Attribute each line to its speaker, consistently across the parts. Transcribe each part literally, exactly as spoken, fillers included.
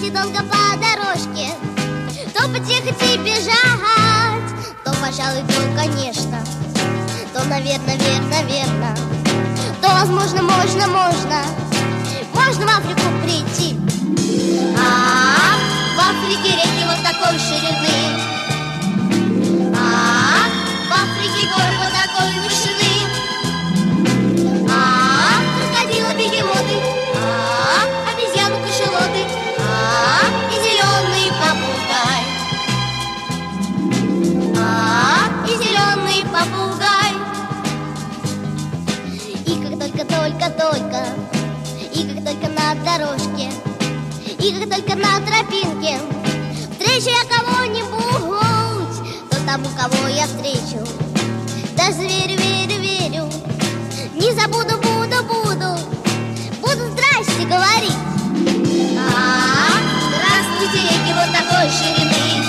Speaker 1: если долго по дорожке, то потихо тебе бежать, то, пожалуй, то, конечно, то, наверное, верно, верно, то, возможно, можно, можно, можно в Африку прийти. А, в Африке реки вот такой ширины, а, в Африке горы вот такой вышины, а, крокодилы, бегемоты, а, обезьяны, кашалоты, а, и зеленый попугай, а, и зеленый попугай. И как только-только-только, и как только на дорожке, и как только на тропинке встречу я кого-нибудь, то тому, кого я встречу, даже верю, верю, верю, не забуду, буду, буду, буду здрасте говорить. А, здравствуйте, реки вот такой ширины,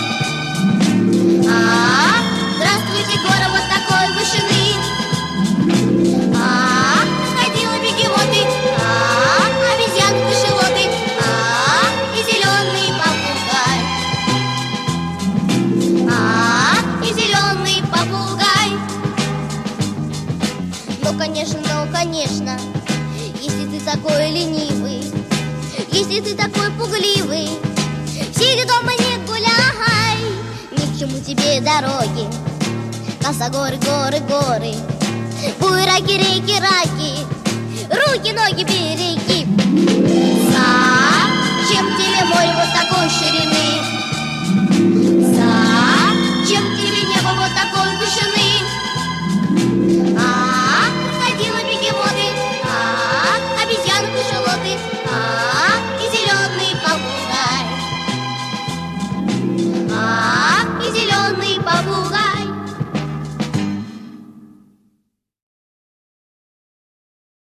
Speaker 1: а, здравствуйте, горы вот такой вышины, а, крокодилы, бегемоты, а, обезьяны, кашалоты, а, и зеленый попугай, а, и зеленый попугай. Ну, конечно, ну, конечно, если ты такой ленивый, если ты такой пугливый, сиди дома, не гуляй, ни к чему тебе дороги, косогоры, горы, горы, буераки, реки, раки, руки, ноги береги. Зачем тебе море вот такой ширины?